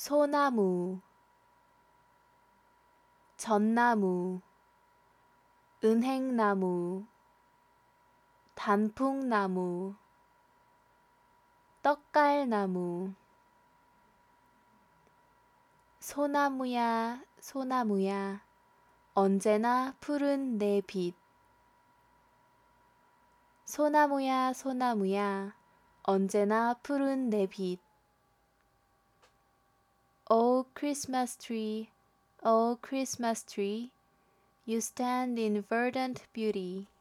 소나무, 전나무, 은행나무, 단풍나무, 떡갈나무. 소나무야, 소나무야, 언제나 푸른 내 빛. 소나무야, 소나무야, 언제나 푸른 내 빛. O Christmas tree, O Christmas tree, you stand in verdant beauty.